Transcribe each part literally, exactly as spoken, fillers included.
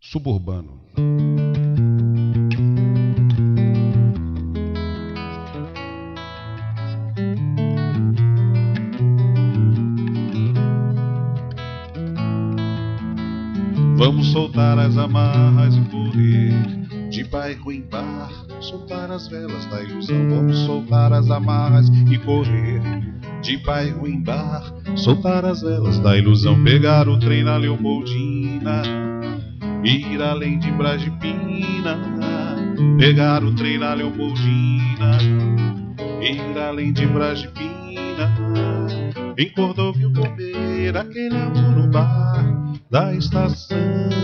suburbano. Vamos soltar as amarras e correr de bairro em bar, soltar as velas da ilusão. Vamos soltar as amarras e correr de bairro em bar, soltar as velas da ilusão. Pegar o trem na Leopoldina, ir além de Brasipina. Pegar o trem na Leopoldina, ir além de Brasipina. Em Cordovil comer aquele amor no bar da estação.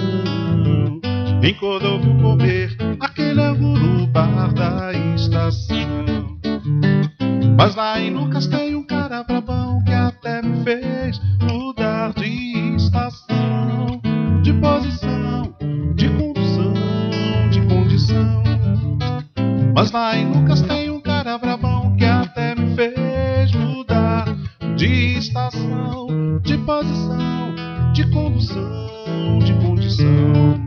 Em Cordovil comer aquele amor no bar da estação. Mas lá em Lucas tem um cara brabão que até me fez mudar de estação, de posição, de condução, de condição. Mas lá em Lucas tem um cara brabão que até me fez mudar de estação, de posição, de condução, de condição.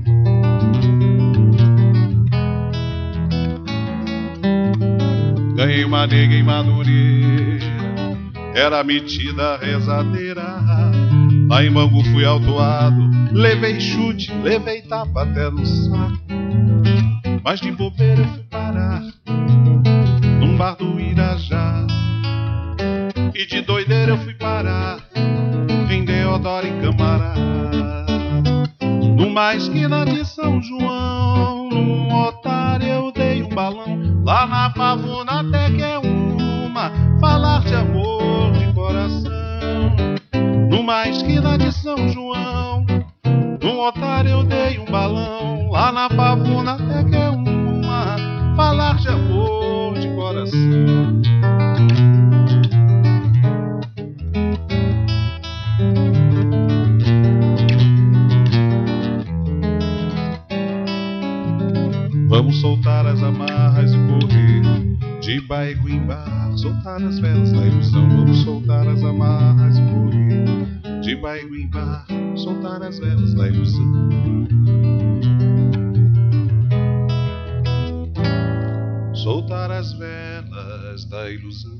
Ganhei uma nega em Madureira, era metida rezadeira. Lá em Bangu fui autuado, levei chute, levei tapa até no saco. Mas de bobeira eu fui parar num bar do Irajá. E de doideira eu fui parar em Deodoro e Camará. Numa esquina de São João, num otário eu dei um balão. Lá na Pavuna até que é uma, falar de amor de coração. Numa esquina de São João, num otário eu dei um balão. Lá na Pavuna até que é uma, falar de amor de coração. Vamos soltar as amarras e correr de bairro em bar, soltar as velas da ilusão. Vamos soltar as amarras e correr de bairro em bar, soltar as velas da ilusão. Soltar as velas da ilusão.